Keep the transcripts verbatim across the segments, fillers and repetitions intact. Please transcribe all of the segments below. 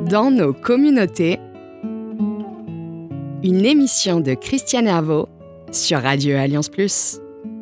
Dans nos communautés, une émission de Christiane Herveau sur Radio Alliance Plus.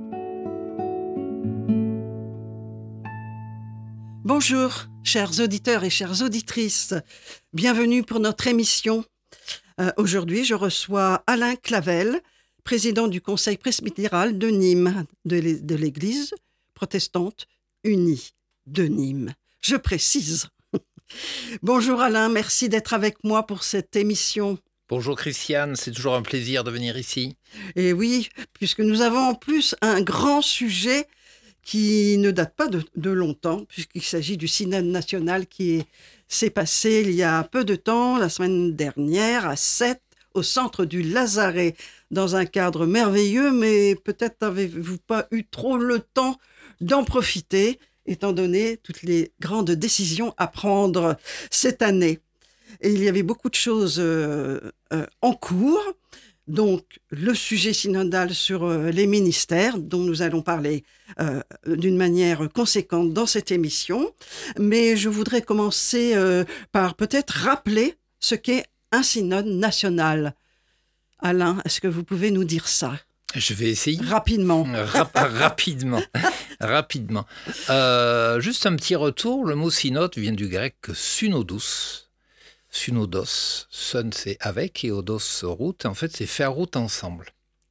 Bonjour, chers auditeurs et chères auditrices. Bienvenue pour notre émission. Euh, aujourd'hui, je reçois Alain Clavel, président du Conseil presbytéral de Nîmes, de l'é- de l'Église protestante unie de Nîmes. Je précise. Bonjour Alain, merci d'être avec moi pour cette émission. Bonjour Christiane, c'est toujours un plaisir de venir ici. Et oui, puisque nous avons en plus un grand sujet qui ne date pas de, de longtemps, puisqu'il s'agit du synode national qui est- s'est passé il y a peu de temps, la semaine dernière, à Sète, au centre du Lazaret, dans un cadre merveilleux, mais peut-être n'avez-vous pas eu trop le temps d'en profiter, étant donné toutes les grandes décisions à prendre cette année. Et il y avait beaucoup de choses euh, euh, en cours. Donc, le sujet synodal sur euh, les ministères, dont nous allons parler euh, d'une manière conséquente dans cette émission. Mais je voudrais commencer euh, par peut-être rappeler ce qu'est un synode national. Alain, est-ce que vous pouvez nous dire ça Je vais essayer. rapidement? Rap- rapidement. rapidement. Euh, juste un petit retour. Le mot synode vient du grec synodus. Synodos. Sun, c'est avec, et odos, route. En fait, c'est faire route ensemble.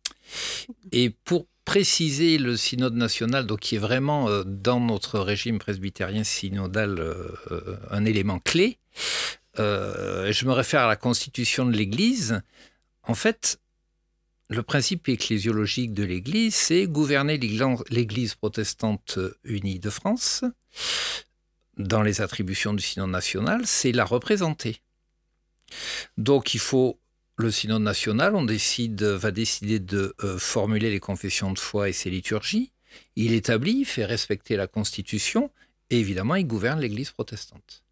Et pour préciser le synode national, donc qui est vraiment euh, dans notre régime presbytérien synodal euh, euh, un élément clé, euh, je me réfère à la constitution de l'Église. En fait, le principe ecclésiologique de l'Église, c'est gouverner l'Églan- l'Église protestante unie de France. Dans les attributions du synode national, c'est la représenter. Donc, il faut, le synode national, on décide, va décider de euh, formuler les confessions de foi et ses liturgies. Il établit, il fait respecter la Constitution et évidemment, il gouverne l'Église protestante.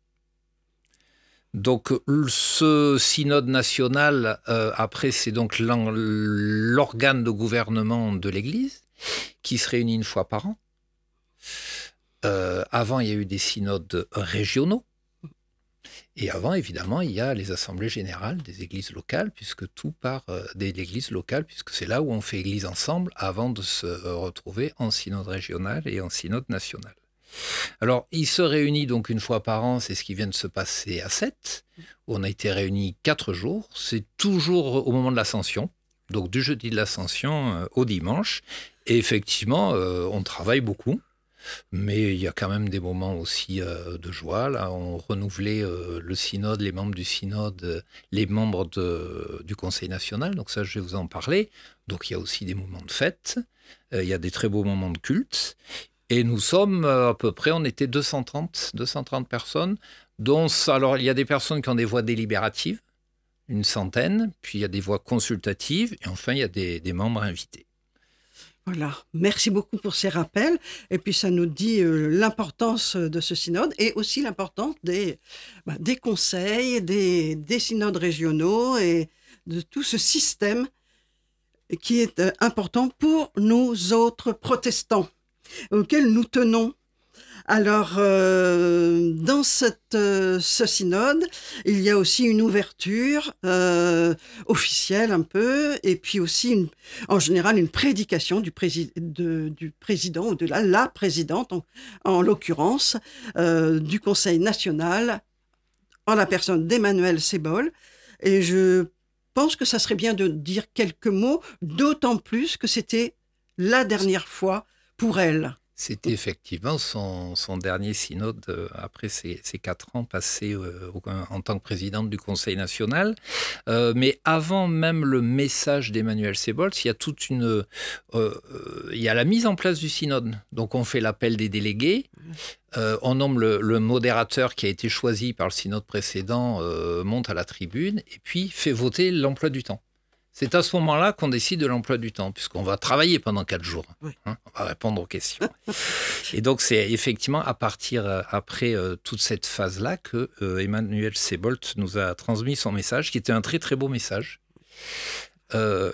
Donc, ce synode national, euh, après, c'est donc l'en- l'organe de gouvernement de l'Église qui se réunit une fois par an. Euh, avant, il y a eu des synodes régionaux. Et avant, évidemment, il y a les assemblées générales des églises locales, puisque tout part euh, de l'église locale, puisque c'est là où on fait église ensemble avant de se euh, retrouver en synode régional et en synode national. Alors, il se réunit donc une fois par an, c'est ce qui vient de se passer à Sète, où on a été réunis quatre jours. C'est toujours au moment de l'Ascension, donc du jeudi de l'Ascension euh, au dimanche. Et effectivement, euh, on travaille beaucoup. Mais il y a quand même des moments aussi euh, de joie. Là, on renouvelait euh, le synode, les membres du synode, euh, les membres de, du Conseil national. Donc ça, je vais vous en parler. Donc il y a aussi des moments de fête. Euh, il y a des très beaux moments de culte. Et nous sommes euh, à peu près, on était deux cent trente, deux cent trente personnes. Dont, alors il y a des personnes qui ont des voix délibératives, une centaine. Puis il y a des voix consultatives. Et enfin, il y a des, des membres invités. Voilà, merci beaucoup pour ces rappels. Et puis ça nous dit euh, l'importance de ce synode et aussi l'importance des, bah, des conseils, des, des synodes régionaux et de tout ce système qui est euh, important pour nous autres protestants, auxquels nous tenons. Alors, euh, dans cette, euh, ce synode, il y a aussi une ouverture euh, officielle un peu, et puis aussi, une, en général, une prédication du, prési- de, du président, ou de la, la présidente, en, en l'occurrence, euh, du Conseil national, en la personne d'Emmanuel Sebol. Et je pense que ça serait bien de dire quelques mots, d'autant plus que c'était la dernière fois pour elle. C'était effectivement son, son dernier synode euh, après ses, ses quatre ans passés euh, au- en tant que présidente du Conseil national. Euh, mais avant même le message d'Emmanuel Sebolz, il y a toute une, euh, euh, il y a la mise en place du synode. Donc on fait l'appel des délégués, euh, on nomme le, le modérateur qui a été choisi par le synode précédent, euh, monte à la tribune et puis fait voter l'emploi du temps. C'est à ce moment-là qu'on décide de l'emploi du temps, puisqu'on va travailler pendant quatre jours. Oui. Hein, on va répondre aux questions. Et donc, c'est effectivement à partir, euh, après euh, toute cette phase-là, que euh, Emmanuel Sebolz nous a transmis son message, qui était un très, très beau message. Euh,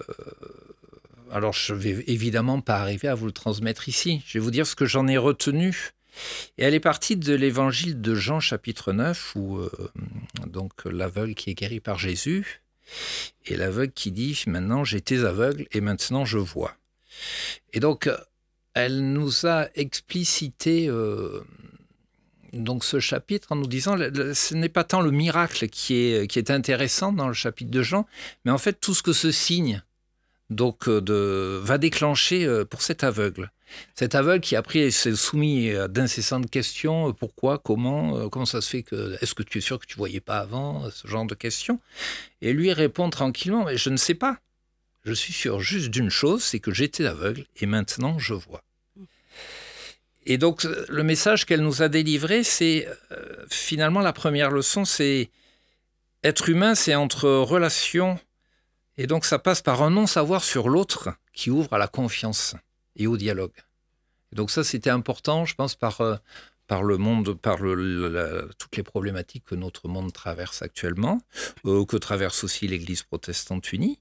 alors, je ne vais évidemment pas arriver à vous le transmettre ici. Je vais vous dire ce que j'en ai retenu. Et elle est partie de l'évangile de Jean, chapitre neuf, où euh, donc l'aveugle qui est guéri par Jésus, et l'aveugle qui dit « Maintenant, j'étais aveugle et maintenant je vois ». Et donc, elle nous a explicité euh, donc ce chapitre en nous disant « Ce n'est pas tant le miracle qui est, qui est intéressant dans le chapitre de Jean, mais en fait tout ce que ce signe donc, de, va déclencher pour cet aveugle ». Cet aveugle qui après s'est soumis à d'incessantes questions, pourquoi, comment, comment ça se fait que, est-ce que tu es sûr que tu ne voyais pas avant, ce genre de questions. Et lui répond tranquillement, mais je ne sais pas. Je suis sûr juste d'une chose, c'est que j'étais aveugle et maintenant je vois. Et donc le message qu'elle nous a délivré, c'est euh, finalement la première leçon, c'est être humain, c'est entre relations, et donc ça passe par un non-savoir sur l'autre qui ouvre à la confiance et au dialogue. Et donc ça, c'était important, je pense, par, euh, par le monde, par le, la, toutes les problématiques que notre monde traverse actuellement, euh, que traverse aussi l'Église protestante unie.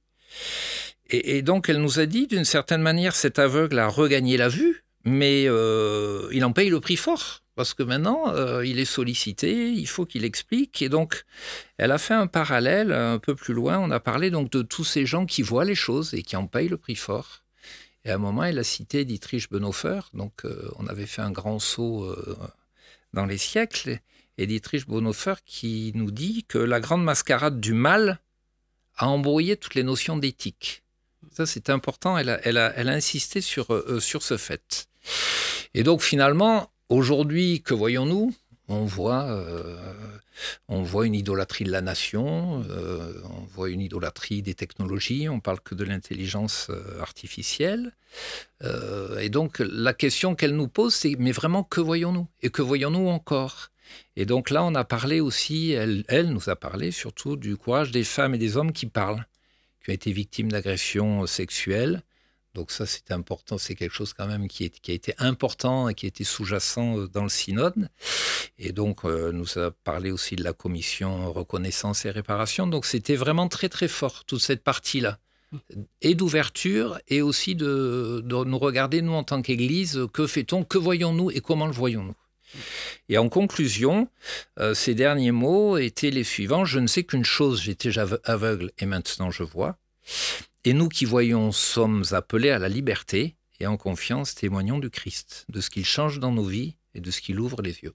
Et, et donc, elle nous a dit, d'une certaine manière, cet aveugle a regagné la vue, mais euh, il en paye le prix fort, parce que maintenant, euh, il est sollicité, il faut qu'il explique. Et donc, elle a fait un parallèle un peu plus loin. On a parlé donc de tous ces gens qui voient les choses et qui en payent le prix fort. Et à un moment, elle a cité Dietrich Bonhoeffer. Donc, euh, on avait fait un grand saut euh, dans les siècles. Et Dietrich Bonhoeffer qui nous dit que la grande mascarade du mal a embrouillé toutes les notions d'éthique. Ça, c'est important. Elle a, elle a, elle a insisté sur, euh, sur ce fait. Et donc, finalement, aujourd'hui, que voyons-nous ? On voit, euh, on voit une idolâtrie de la nation, euh, on voit une idolâtrie des technologies, on parle que de l'intelligence artificielle. Euh, et donc, la question qu'elle nous pose, c'est mais vraiment, que voyons-nous ? Et que voyons-nous encore ? Et donc là, on a parlé aussi, elle, elle nous a parlé surtout du courage des femmes et des hommes qui parlent, qui ont été victimes d'agressions sexuelles. Donc ça, c'est important, c'est quelque chose quand même qui, est, qui a été important et qui a été sous-jacent dans le synode. Et donc, euh, nous a parlé aussi de la commission reconnaissance et réparation. Donc, c'était vraiment très, très fort, toute cette partie-là. Et d'ouverture, et aussi de, de nous regarder, nous, en tant qu'Église, que fait-on, que voyons-nous et comment le voyons-nous ? Et en conclusion, euh, ces derniers mots étaient les suivants. « Je ne sais qu'une chose, j'étais aveugle et maintenant je vois. Et nous qui voyons sommes appelés à la liberté et en confiance témoignons du Christ, de ce qu'il change dans nos vies et de ce qu'il ouvre les yeux. »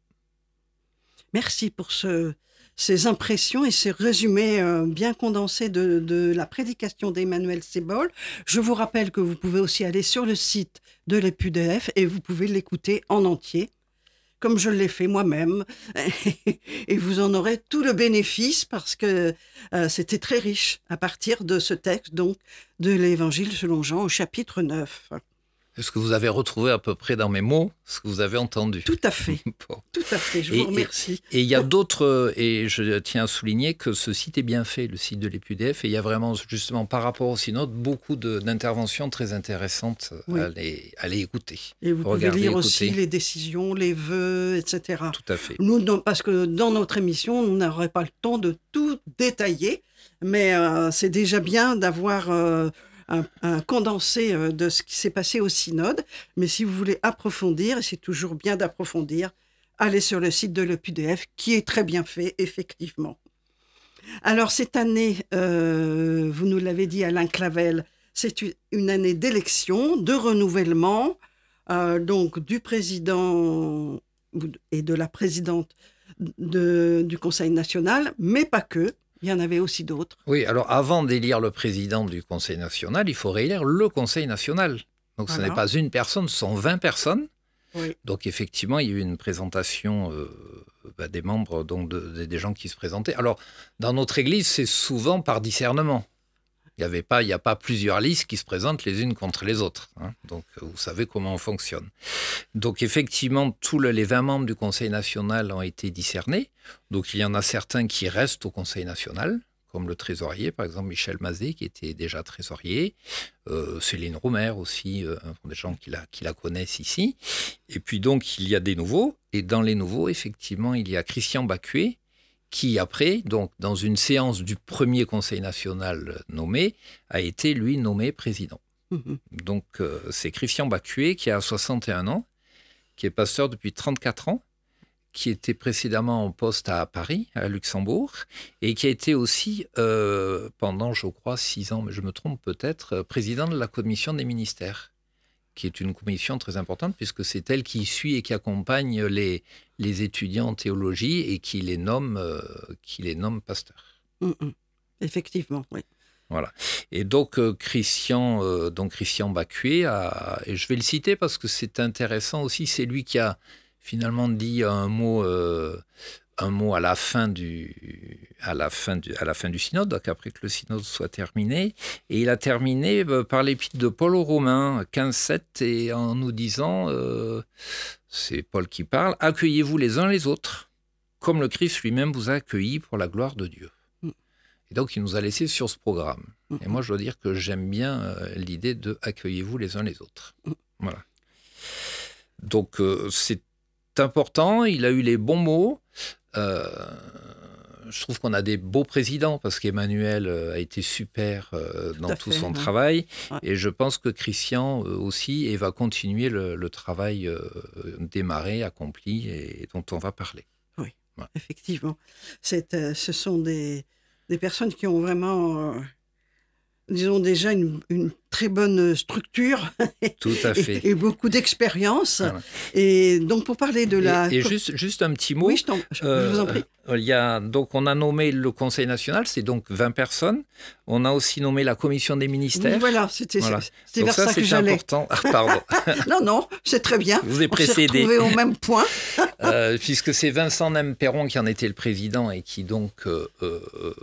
Merci pour ce, ces impressions et ces résumés euh, bien condensés de, de la prédication d'Emmanuel Sebolles. Je vous rappelle que vous pouvez aussi aller sur le site de l'E P U D F et vous pouvez l'écouter en entier, comme je l'ai fait moi-même, et vous en aurez tout le bénéfice parce que euh, c'était très riche à partir de ce texte, donc de l'Évangile selon Jean au chapitre neuf. Est-ce que vous avez retrouvé à peu près dans mes mots ce que vous avez entendu ? Tout à fait, bon. Tout à fait, je et, vous remercie. Et il y a d'autres, et je tiens à souligner que ce site est bien fait, le site de l'E P U D F, et il y a vraiment, justement, par rapport au synode, beaucoup de, d'interventions très intéressantes oui. à, les, à les écouter. Et vous Regarder, pouvez lire écouter. Aussi les décisions, les vœux, et cetera. Tout à fait. Nous, non, parce que dans notre émission, on n'aurait pas le temps de tout détailler, mais euh, c'est déjà bien d'avoir... Euh, Un, un condensé de ce qui s'est passé au synode. Mais si vous voulez approfondir, et c'est toujours bien d'approfondir, allez sur le site de l'E P U D F, qui est très bien fait, effectivement. Alors, cette année, euh, vous nous l'avez dit, Alain Clavel, c'est une année d'élection, de renouvellement, euh, donc du président et de la présidente de, du Conseil national, mais pas que. Il y en avait aussi d'autres. Oui, alors avant d'élire le président du Conseil national, il faut réélire le Conseil national. Donc voilà. Ce n'est pas une personne, ce sont vingt personnes. Oui. Donc effectivement, il y a eu une présentation euh, bah, des membres, donc de, de, des gens qui se présentaient. Alors, dans notre Église, c'est souvent par discernement. Il n'y avait pas, il n'y a pas plusieurs listes qui se présentent les unes contre les autres. Hein. Donc, vous savez comment on fonctionne. Donc, effectivement, tous les vingt membres du Conseil national ont été discernés. Donc, il y en a certains qui restent au Conseil national, comme le trésorier, par exemple, Michel Mazet, qui était déjà trésorier. Euh, Céline Romer aussi, euh, pour des gens qui la, qui la connaissent ici. Et puis, donc, il y a des nouveaux. Et dans les nouveaux, effectivement, il y a Christian Bacuet, qui après, donc dans une séance du premier Conseil national nommé, a été, lui, nommé président. Mmh. Donc, euh, c'est Christian Bacuet, qui a soixante et un ans, qui est pasteur depuis trente-quatre ans, qui était précédemment en poste à Paris, à Luxembourg, et qui a été aussi, euh, pendant, je crois, six ans, mais je me trompe peut-être, président de la commission des ministères, qui est une commission très importante, puisque c'est elle qui suit et qui accompagne les, les étudiants en théologie et qui les nomme, euh, qui les nomme pasteurs. Mmh, mmh. Effectivement, oui. Voilà. Et donc, euh, Christian, euh, donc Christian Bacuet, a, et je vais le citer parce que c'est intéressant aussi, c'est lui qui a finalement dit un mot, euh, un mot à la fin du, à la fin du, à la fin du synode, donc après que le synode soit terminé. Et il a terminé euh, par l'épître de Paul aux Romains, quinze sept, et en nous disant, euh, c'est Paul qui parle, « Accueillez-vous les uns les autres, comme le Christ lui-même vous a accueillis pour la gloire de Dieu. » Et donc, il nous a laissé sur ce programme. Mmh. Et moi, je dois dire que j'aime bien euh, l'idée de « accueillez-vous les uns les autres mmh. ». Voilà. Donc, euh, c'est important. Il a eu les bons mots. Euh, je trouve qu'on a des beaux présidents parce qu'Emmanuel a été super euh, dans tout, tout fait, son ouais. travail. Ouais. Et je pense que Christian euh, aussi et va continuer le, le travail euh, démarré, accompli et dont on va parler. Oui, ouais. Effectivement. C'est, euh, ce sont des... des personnes qui ont vraiment, euh, disons déjà, une, une très bonne structure. Tout à fait. Et, et beaucoup d'expérience. Voilà. Et donc, pour parler de la... Et, et juste, juste un petit mot. Oui, je, je, euh, je vous en prie. Il y a, donc, on a nommé le Conseil national, c'est donc vingt personnes. On a aussi nommé la Commission des ministères. Oui, voilà, c'était, voilà. c'était vers ça, ça que j'allais. Important. Ah, pardon. non, non, c'est très bien. Je vous ai précédé. On s'est retrouvés au même point. euh, puisque c'est Vincent Nemperon qui en était le président et qui donc, euh, euh,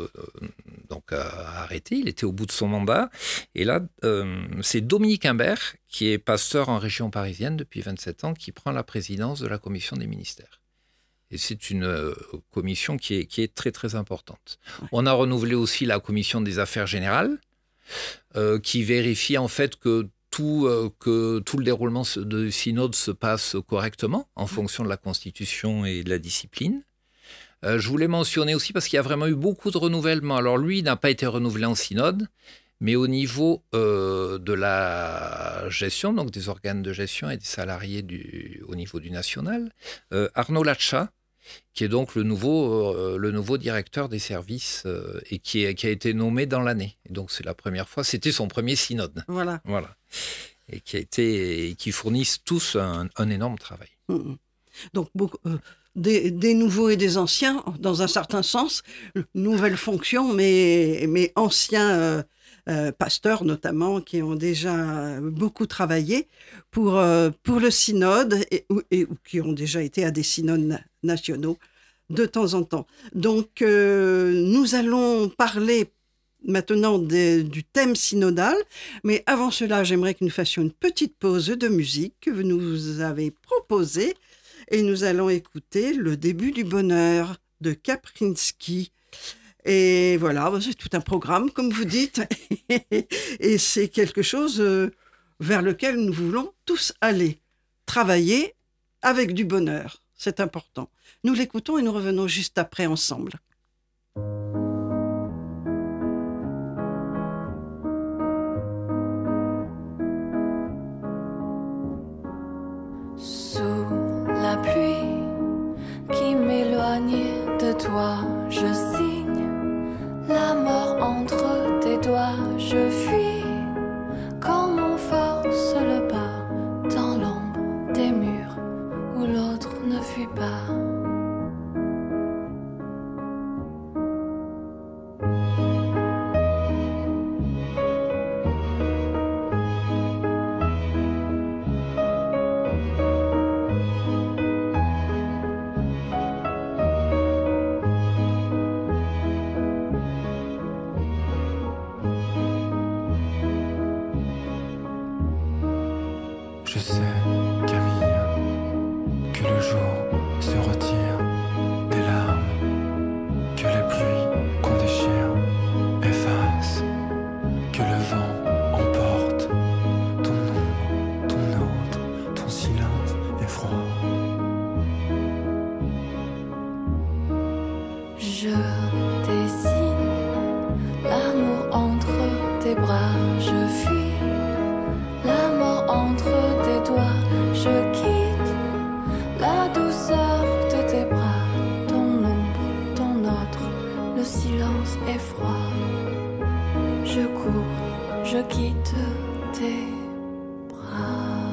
donc a arrêté. Il était au bout de son mandat. Et là, euh, c'est Dominique Imbert, qui est pasteur en région parisienne depuis vingt-sept ans, qui prend la présidence de la Commission des ministères. Et c'est une euh, commission qui est, qui est très, très importante. Ouais. On a renouvelé aussi la commission des affaires générales, euh, qui vérifie en fait que tout, euh, que tout le déroulement de synode se passe correctement en fonction de la Constitution et de la discipline. Euh, je voulais mentionner aussi, parce qu'il y a vraiment eu beaucoup de renouvellement. Alors lui, n'a pas été renouvelé en synode, mais au niveau euh, de la gestion, donc des organes de gestion et des salariés du, au niveau du national, euh, Arnaud Latcha, qui est donc le nouveau, euh, le nouveau directeur des services euh, et qui, est, qui a été nommé dans l'année. Et donc c'est la première fois, c'était son premier synode. Voilà. Voilà. Et qui a été, et qui fournissent tous un, un énorme travail. Mmh. Donc beaucoup, euh, des, des nouveaux et des anciens, dans un certain sens, nouvelles fonctions, mais, mais anciens euh, euh, pasteurs notamment, qui ont déjà beaucoup travaillé pour, euh, pour le synode et, et ou qui ont déjà été à des synodes nationaux de temps en temps. Donc, euh, nous allons parler maintenant de, du thème synodal, mais avant cela, j'aimerais que nous fassions une petite pause de musique que vous nous avez proposée et nous allons écouter Le début du bonheur de Kaprinsky. Et voilà, c'est tout un programme, comme vous dites, et c'est quelque chose vers lequel nous voulons tous aller, travailler avec du bonheur. C'est important. Nous l'écoutons et nous revenons juste après ensemble. Sous la pluie qui m'éloigne de toi, je signe la mort entre tes doigts, je fuis comme on force le pas dans l'ombre des murs où l'autre ne fuit pas. Je sais, Camille, que le jour se retire des larmes, que les pluies qu'on déchire effacent, que le vent emporte ton ombre, ton autre, ton silence effroi. Je dessine l'amour entre tes bras, je fuis la mort entre tes doigts, je quitte tes bras.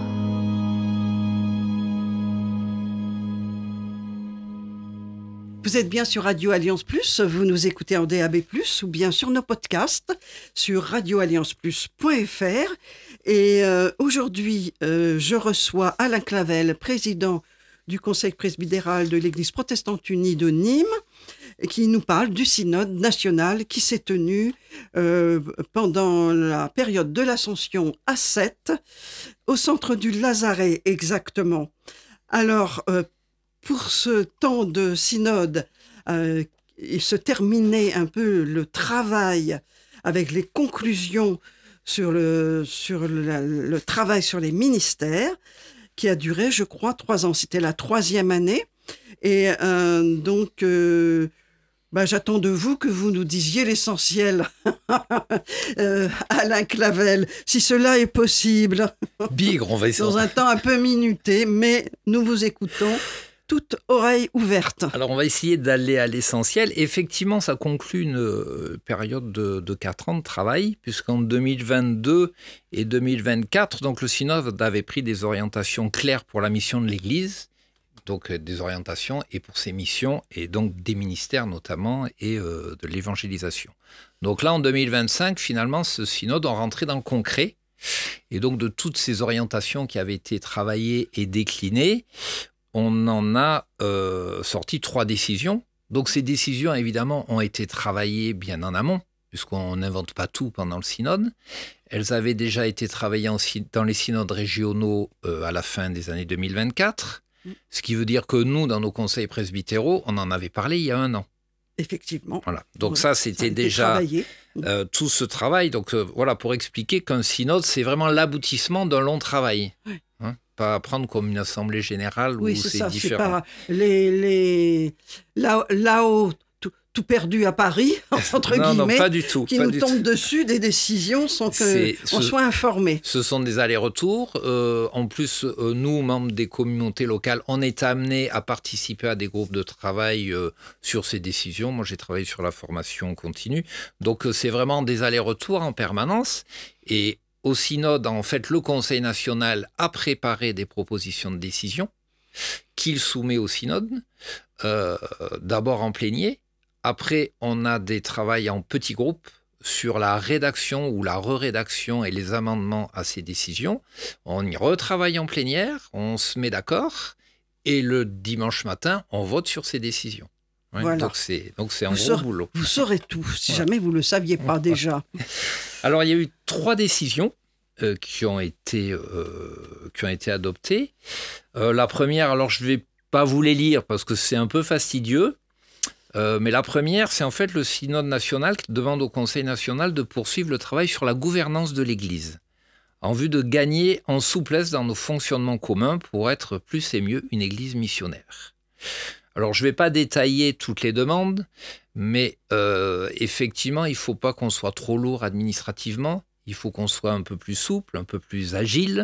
Vous êtes bien sur Radio Alliance Plus, vous nous écoutez en D A B plus, ou bien sur nos podcasts sur radio alliance plus point f r. Et euh, aujourd'hui, euh, je reçois Alain Clavel, président du Conseil presbytéral de l'Église protestante unie de Nîmes, qui nous parle du synode national qui s'est tenu euh, pendant la période de l'Ascension à Sète, au centre du Lazaret exactement. Alors, euh, pour ce temps de synode, euh, il se terminait un peu le travail avec les conclusions sur le, sur le, le travail sur les ministères, qui a duré, je crois, trois ans. C'était la troisième année. Et euh, donc, euh, bah, j'attends de vous que vous nous disiez l'essentiel. euh, Alain Clavel, si cela est possible. Bigre, on va essayer. Dans un temps un peu minuté, mais nous vous écoutons. Toute oreille ouverte. Alors, on va essayer d'aller à l'essentiel. Effectivement, ça conclut une euh, période de, de quatre ans de travail, puisqu'en deux mille vingt-deux et deux mille vingt-quatre, donc, le synode avait pris des orientations claires pour la mission de l'Église, donc euh, des orientations et pour ses missions, et donc des ministères notamment, et euh, de l'évangélisation. Donc là, en deux mille vingt-cinq, finalement, ce synode est rentré dans le concret, et donc de toutes ces orientations qui avaient été travaillées et déclinées, on en a euh, sorti trois décisions. Donc ces décisions, évidemment, ont été travaillées bien en amont, puisqu'on n'invente pas tout pendant le synode. Elles avaient déjà été travaillées en, dans les synodes régionaux euh, à la fin des années deux mille vingt-quatre, mmh. ce qui veut dire que nous, dans nos conseils presbytéraux, on en avait parlé il y a un an. Effectivement. Voilà. Donc oui, ça, c'était ça déjà euh, tout ce travail. Donc euh, voilà, pour expliquer qu'un synode, c'est vraiment l'aboutissement d'un long travail. Oui. Hein, pas à prendre comme une assemblée générale oui, où c'est, c'est ça, différent. C'est pas les, les... Là, là-haut, tout, tout perdu à Paris, entre non, guillemets, non, pas du tout, qui pas nous du tombent tout. dessus des décisions sans qu'on ce, soit informés. Ce sont des allers-retours. Euh, en plus, euh, nous, membres des communautés locales, on est amenés à participer à des groupes de travail euh, sur ces décisions. Moi, j'ai travaillé sur la formation continue. Donc, euh, c'est vraiment des allers-retours en permanence. Et au synode, en fait, le Conseil national a préparé des propositions de décision qu'il soumet au synode, euh, d'abord en plénier. Après, on a des travails en petits groupes sur la rédaction ou la re-rédaction et les amendements à ces décisions. On y retravaille en plénière, on se met d'accord, et le dimanche matin, on vote sur ces décisions. Ouais, voilà. Donc, c'est, donc c'est un vous gros saurez, boulot. Vous saurez tout, si voilà. jamais vous ne le saviez pas déjà. Alors, il y a eu trois décisions euh, qui, ont été, euh, qui ont été adoptées. Euh, la première, alors je ne vais pas vous les lire parce que c'est un peu fastidieux, euh, mais la première, c'est en fait le synode national qui demande au Conseil national de poursuivre le travail sur la gouvernance de l'Église, en vue de gagner en souplesse dans nos fonctionnements communs pour être plus et mieux une Église missionnaire. Alors, je ne vais pas détailler toutes les demandes, mais euh, effectivement, il ne faut pas qu'on soit trop lourd administrativement. Il faut qu'on soit un peu plus souple, un peu plus agile.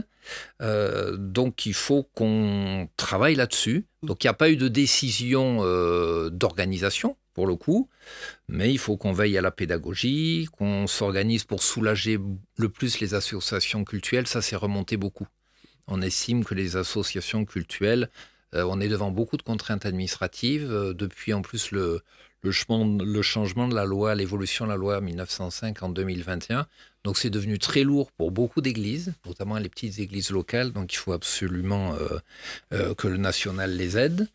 Euh, donc, il faut qu'on travaille là-dessus. Donc, il n'y a pas eu de décision euh, d'organisation, pour le coup, mais il faut qu'on veille à la pédagogie, qu'on s'organise pour soulager le plus les associations cultuelles. Ça, c'est remonté beaucoup. On estime que les associations cultuelles, euh, on est devant beaucoup de contraintes administratives. Euh, depuis, en plus, le, le, changement, le changement de la loi, l'évolution de la loi mille neuf cent cinq en deux mille vingt et un. Donc, c'est devenu très lourd pour beaucoup d'églises, notamment les petites églises locales. Donc, il faut absolument euh, euh, que le national les aide.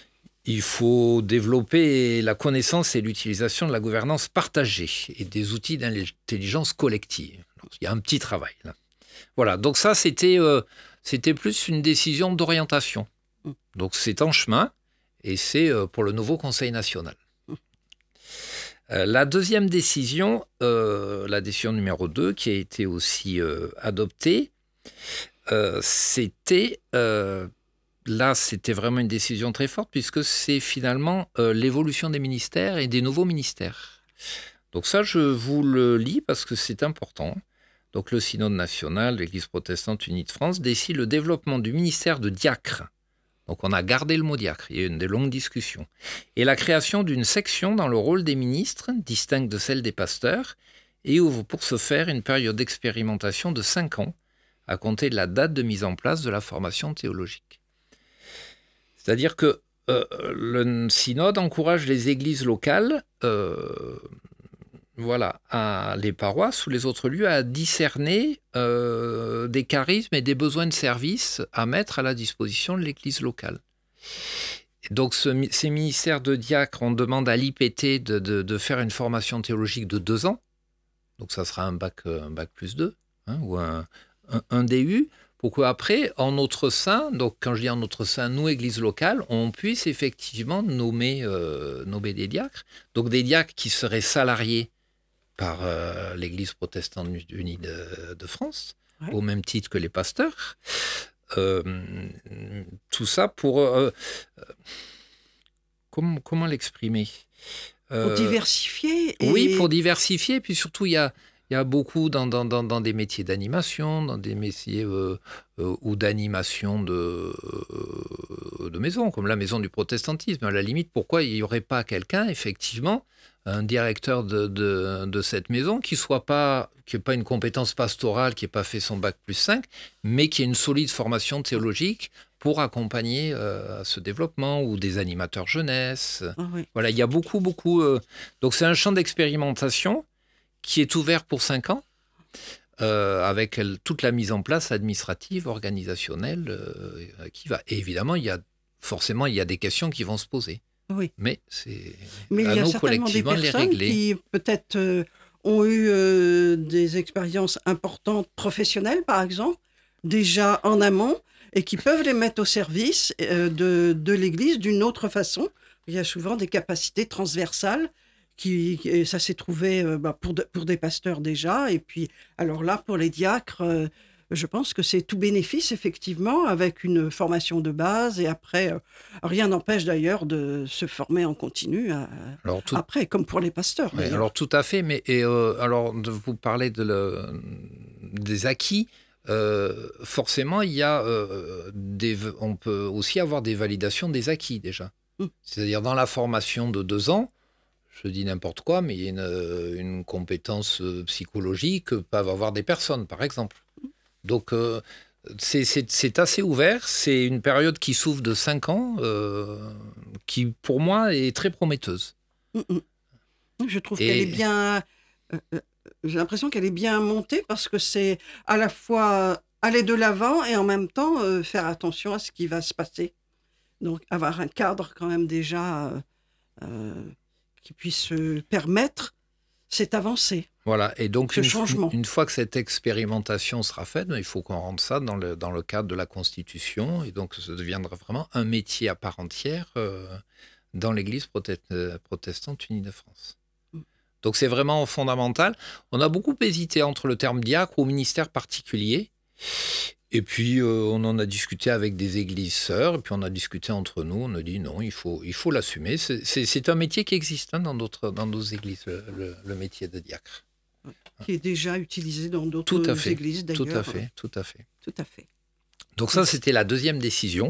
Il faut développer la connaissance et l'utilisation de la gouvernance partagée et des outils d'intelligence collective. Donc, il y a un petit travail là. Voilà, donc ça, c'était, euh, c'était plus une décision d'orientation. Donc, c'est en chemin et c'est euh, pour le nouveau Conseil national. Euh, la deuxième décision, euh, la décision numéro deux, qui a été aussi euh, adoptée, euh, c'était, euh, là, c'était vraiment une décision très forte, puisque c'est finalement euh, l'évolution des ministères et des nouveaux ministères. Donc ça, je vous le lis parce que c'est important. Donc le synode national, l'Église protestante unie de France, décide le développement du ministère de diacre. Donc on a gardé le mot diacre, il y a eu des longues discussions. Et la création d'une section dans le rôle des ministres, distincte de celle des pasteurs, et ouvre pour ce faire une période d'expérimentation de cinq ans à compter de la date de mise en place de la formation théologique. C'est-à-dire que euh, le synode encourage les églises locales, euh, voilà, à, les paroisses ou les autres lieux à discerner euh, des charismes et des besoins de service à mettre à la disposition de l'église locale. Donc, ce, ces ministères de diacres, on demande à l'I P T de, de, de faire une formation théologique de deux ans. Donc, ça sera un bac, un bac plus deux, hein, ou un, un, un D U, pour qu'après, en notre sein, donc quand je dis en notre sein, nous, Église locale, on puisse effectivement nommer, euh, nommer des diacres. Donc, des diacres qui seraient salariés par euh, l'Église protestante unie de, de France, ouais. Au même titre que les pasteurs. Euh, tout ça pour... Euh, euh, comment, comment l'exprimer euh, Pour diversifier. Et... Oui, pour diversifier. Puis surtout, il y a, il y a beaucoup dans, dans, dans, dans des métiers d'animation, dans des métiers euh, euh, ou d'animation de, euh, de maison, comme la maison du protestantisme. À la limite, pourquoi il n'y aurait pas quelqu'un, effectivement, un directeur de, de, de cette maison qui soit pas, qui n'ait pas une compétence pastorale, qui n'ait pas fait son bac plus cinq, mais qui ait une solide formation théologique pour accompagner euh, ce développement, ou des animateurs jeunesse. Ah oui. Voilà, il y a beaucoup, beaucoup... Euh, donc c'est un champ d'expérimentation qui est ouvert pour cinq ans, euh, avec toute la mise en place administrative, organisationnelle euh, qui va. Et évidemment, il y a, forcément, il y a des questions qui vont se poser. Oui. Mais c'est Mais à il y a nous certainement des collectivement de les personnes régler. qui peut-être euh, ont eu euh, des expériences importantes professionnelles, par exemple, déjà en amont, et qui peuvent les mettre au service euh, de, de l'Église d'une autre façon. Il y a souvent des capacités transversales, qui, et ça s'est trouvé euh, bah, pour, de, pour des pasteurs déjà, et puis alors là, pour les diacres, euh, je pense que c'est tout bénéfice, effectivement, avec une formation de base, et après, euh, rien n'empêche d'ailleurs de se former en continu à, alors, tout... après, comme pour les pasteurs. Oui, alors tout à fait, mais et, euh, alors de vous parler de le, des acquis, euh, forcément, il y a, euh, des, on peut aussi avoir des validations des acquis déjà. Mmh. C'est-à-dire dans la formation de deux ans, je dis n'importe quoi, mais il y a une, une compétence psychologique que peuvent avoir des personnes, par exemple. Donc, euh, c'est, c'est, c'est assez ouvert. C'est une période qui s'ouvre de cinq ans, euh, qui, pour moi, est très prometteuse. Mmh. Je trouve Et... qu'elle est bien... Euh, j'ai l'impression qu'elle est bien montée, parce que c'est à la fois aller de l'avant et en même temps euh, faire attention à ce qui va se passer. Donc, avoir un cadre quand même déjà euh, euh, qui puisse euh, permettre cette avancée. Voilà, et donc ce une, changement. une fois que cette expérimentation sera faite, il faut qu'on rentre ça dans le, dans le cadre de la Constitution, et donc ça deviendra vraiment un métier à part entière euh, dans l'Église protestante unie de France. Mm. Donc c'est vraiment fondamental. On a beaucoup hésité entre le terme diacre ou ministère particulier, et puis euh, on en a discuté avec des églises sœurs, et puis on a discuté entre nous, on a dit non, il faut, il faut l'assumer. C'est, c'est, c'est un métier qui existe hein, dans, d'autres, dans nos églises, le, le, le métier de diacre. Qui est déjà utilisé dans d'autres tout à fait, églises d'ailleurs. Tout à fait, tout à fait. Tout à fait. Donc ça, c'était la deuxième décision.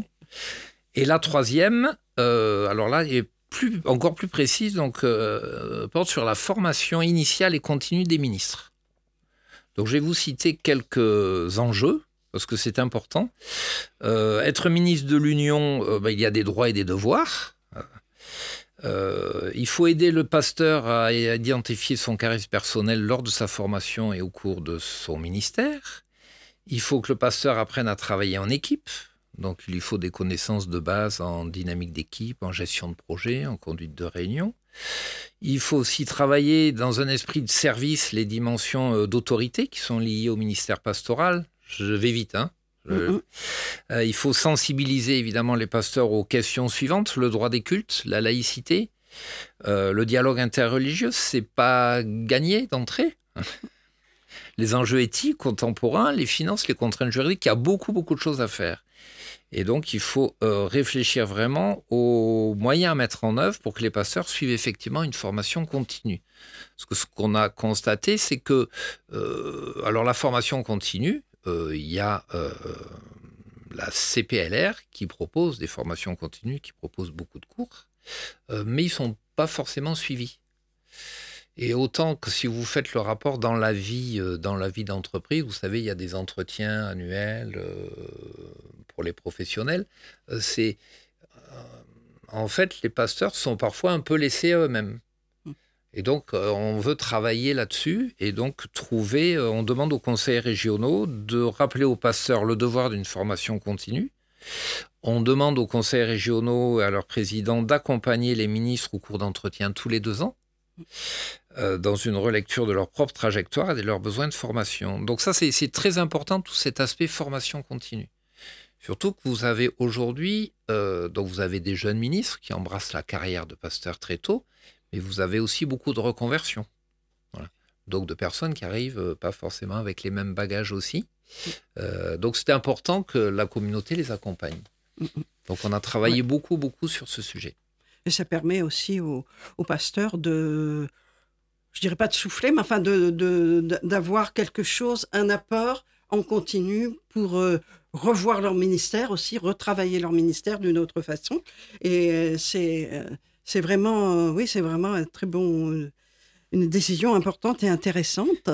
Et la troisième, euh, alors là, est plus, encore plus précise, donc euh, porte sur la formation initiale et continue des ministres. Donc je vais vous citer quelques enjeux, parce que c'est important. Euh, être ministre de l'Union, euh, ben, il y a des droits et des devoirs. Euh, il faut aider le pasteur à identifier son charisme personnel lors de sa formation et au cours de son ministère. Il faut que le pasteur apprenne à travailler en équipe. Donc, il lui faut des connaissances de base en dynamique d'équipe, en gestion de projet, en conduite de réunion. Il faut aussi travailler dans un esprit de service les dimensions d'autorité qui sont liées au ministère pastoral. Je vais vite, hein. Euh, euh, il faut sensibiliser évidemment les pasteurs aux questions suivantes: le droit des cultes, la laïcité, euh, le dialogue interreligieux, c'est pas gagné d'entrée. Les enjeux éthiques, contemporains, les finances, les contraintes juridiques, il y a beaucoup beaucoup de choses à faire. Et donc il faut euh, réfléchir vraiment aux moyens à mettre en œuvre pour que les pasteurs suivent effectivement une formation continue. Parce que ce qu'on a constaté, c'est que euh, alors la formation continue, il euh, y a euh, la C P L R qui propose des formations continues, qui propose beaucoup de cours, euh, mais ils ne sont pas forcément suivis. Et autant que si vous faites le rapport dans la vie, euh, dans la vie d'entreprise, vous savez, il y a des entretiens annuels euh, pour les professionnels. Euh, c'est, euh, en fait, les pasteurs sont parfois un peu laissés à eux-mêmes. Et donc, euh, on veut travailler là-dessus et donc trouver, euh, on demande aux conseils régionaux de rappeler aux pasteurs le devoir d'une formation continue. On demande aux conseils régionaux et à leurs présidents d'accompagner les ministres au cours d'entretiens tous les deux ans euh, dans une relecture de leur propre trajectoire et de leurs besoins de formation. Donc ça, c'est, c'est très important, tout cet aspect formation continue. Surtout que vous avez aujourd'hui, euh, donc vous avez des jeunes ministres qui embrassent la carrière de pasteur très tôt, mais vous avez aussi beaucoup de reconversions. Voilà. Donc de personnes qui arrivent euh, pas forcément avec les mêmes bagages aussi. Euh, donc c'était important que la communauté les accompagne. Donc on a travaillé ouais. beaucoup, beaucoup sur ce sujet. Et ça permet aussi aux, aux pasteurs de, je dirais pas de souffler, mais enfin de, de, de, d'avoir quelque chose, un apport en continu pour euh, revoir leur ministère aussi, retravailler leur ministère d'une autre façon. Et euh, c'est... Euh, C'est vraiment, euh, oui, c'est vraiment un très bon, euh, une décision importante et intéressante.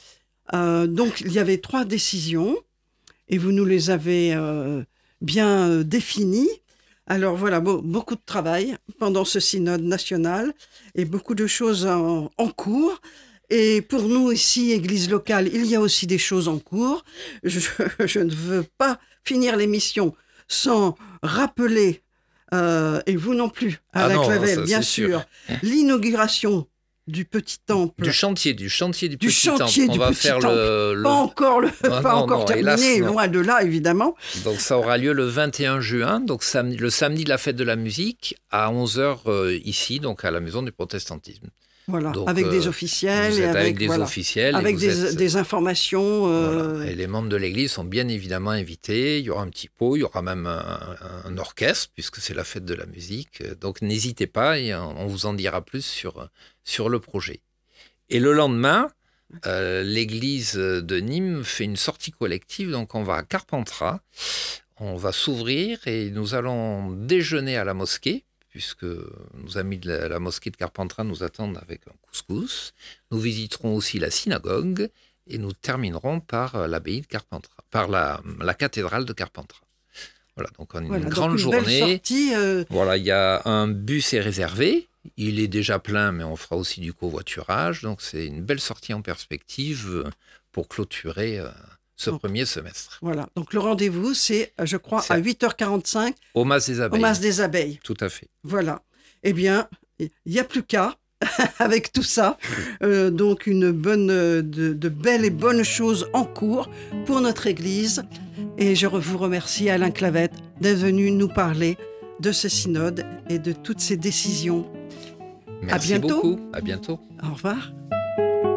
Euh, donc, il y avait trois décisions et vous nous les avez euh, bien euh, définies. Alors voilà, beau, beaucoup de travail pendant ce synode national et beaucoup de choses en, en cours. Et pour nous ici, Église locale, il y a aussi des choses en cours. Je, je ne veux pas finir l'émission sans rappeler Euh, et vous non plus, Alain ah Clavel, bien sûr, sûr. L'inauguration du petit temple. Du chantier, du chantier du, du petit chantier temple. du On va petit faire temple. le, le... Pas encore, le, ah, pas non, encore non, terminé, hélas, loin de là, évidemment. Donc ça aura lieu le vingt et un juin, donc samedi, le samedi de la fête de la musique, à onze heures euh, ici, donc à la Maison du Protestantisme. Voilà, donc, avec euh, des officiels. Vous êtes et avec, avec des voilà, officiels. Avec des, êtes... des informations. Euh... Voilà. Et les membres de l'Église sont bien évidemment invités. Il y aura un petit pot, il y aura même un, un orchestre, puisque c'est la fête de la musique. Donc n'hésitez pas, et on vous en dira plus sur, sur le projet. Et le lendemain, euh, l'Église de Nîmes fait une sortie collective. Donc on va à Carpentras, on va s'ouvrir et nous allons déjeuner à la mosquée, puisque nos amis de la, la mosquée de Carpentras nous attendent avec un couscous. Nous visiterons aussi la synagogue et nous terminerons par l'abbaye de Carpentras, par la, la cathédrale de Carpentras. Voilà, donc une voilà, grande donc une journée. Belle sortie, euh... Voilà, il y a un bus est réservé. Il est déjà plein, mais on fera aussi du covoiturage. Donc c'est une belle sortie en perspective pour clôturer euh, ce donc, premier semestre. Voilà, donc le rendez-vous, c'est, je crois, c'est à huit heures quarante-cinq. Au Mas des Abeilles. Au Mas des Abeilles. Tout à fait. Voilà. Eh bien, il n'y a plus qu'à, avec tout ça. Euh, donc, une bonne, de, de belles et bonnes choses en cours pour notre Église. Et je vous remercie, Alain Clavet, d'être venu nous parler de ce synode et de toutes ces décisions. Merci à bientôt. beaucoup. À bientôt. Au revoir.